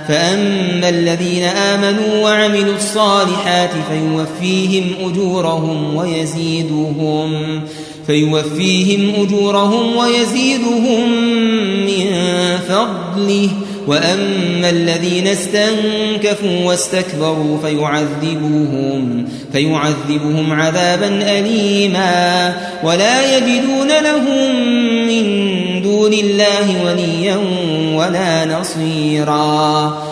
فأما الذين آمنوا وعملوا الصالحات فيوفيهم أجورهم ويزيدهم من فضله. وأما الذين استنكفوا واستكبروا فيعذبهم عذابا أليما ولا يجدون لهم من دون الله وليا ولا نصيرا.